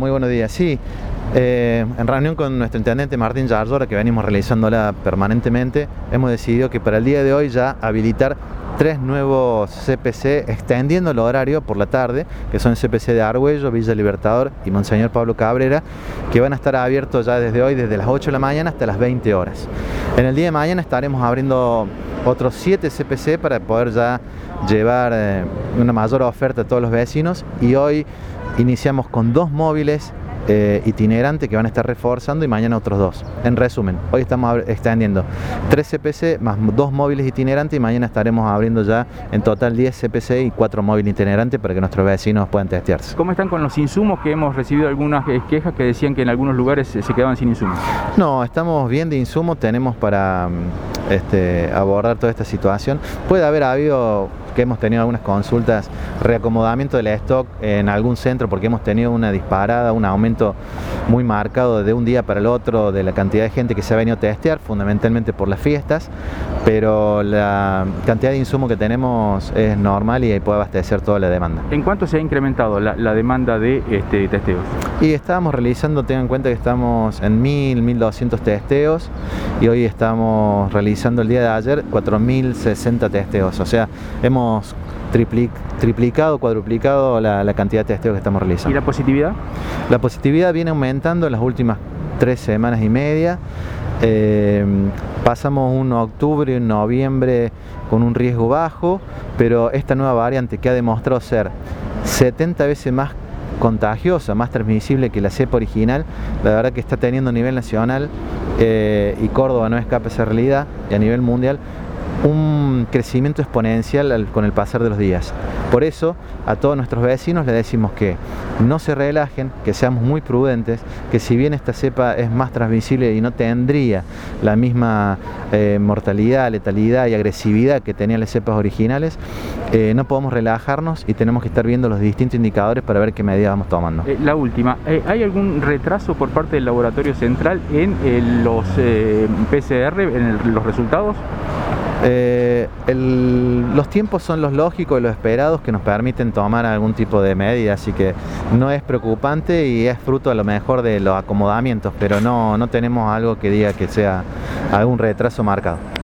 Muy buenos días. Sí, en reunión con nuestro intendente Martín Yarlora, que venimos realizándola permanentemente, hemos decidido que para el día de hoy ya habilitar 3 nuevos CPC, extendiendo el horario por la tarde, que son el CPC de Argüello, Villa Libertador y Monseñor Pablo Cabrera, que van a estar abiertos ya desde hoy, desde las 8 de la mañana hasta las 20 horas. En el día de mañana estaremos abriendo otros 7 CPC para poder ya llevar una mayor oferta a todos los vecinos, y hoy iniciamos con 2 móviles itinerantes que van a estar reforzando, y mañana otros 2. En resumen, hoy estamos extendiendo 3 CPC más 2 móviles itinerantes, y mañana estaremos abriendo ya en total 10 CPC y 4 móviles itinerantes para que nuestros vecinos puedan testearse. ¿Cómo están con los insumos? Que hemos recibido algunas quejas que decían que en algunos lugares se quedaban sin insumos. No, estamos bien de insumos, tenemos para abordar toda esta situación. Puede haber habido que hemos tenido algunas consultas, reacomodamiento del stock en algún centro, porque hemos tenido una disparada, un aumento muy marcado de un día para el otro de la cantidad de gente que se ha venido a testear, fundamentalmente por las fiestas, pero la cantidad de insumos que tenemos es normal y puede abastecer toda la demanda. ¿En cuánto se ha incrementado la demanda de testeos? Y estábamos realizando, tengan en cuenta que estamos en 1.200 testeos, y hoy estamos realizando el día de ayer 4.060 testeos, o sea, hemos triplicado, cuadruplicado la cantidad de testeos que estamos realizando. ¿Y la positividad? La positividad viene aumentando en las últimas 3 semanas y media. Pasamos un octubre y un noviembre con un riesgo bajo, pero esta nueva variante, que ha demostrado ser 70 veces más contagiosa, más transmisible que la cepa original, la verdad que está teniendo a nivel nacional, y Córdoba no escapa a esa realidad, y a nivel mundial, un crecimiento exponencial con el pasar de los días. Por eso a todos nuestros vecinos les decimos que no se relajen, que seamos muy prudentes, que si bien esta cepa es más transmisible y no tendría la misma mortalidad, letalidad y agresividad que tenían las cepas originales, no podemos relajarnos y tenemos que estar viendo los distintos indicadores para ver qué medidas vamos tomando. La última, ¿hay algún retraso por parte del laboratorio central en los PCR, en los resultados? Los tiempos son los lógicos y los esperados que nos permiten tomar algún tipo de medida, así que no es preocupante y es fruto a lo mejor de los acomodamientos, pero no tenemos algo que diga que sea algún retraso marcado.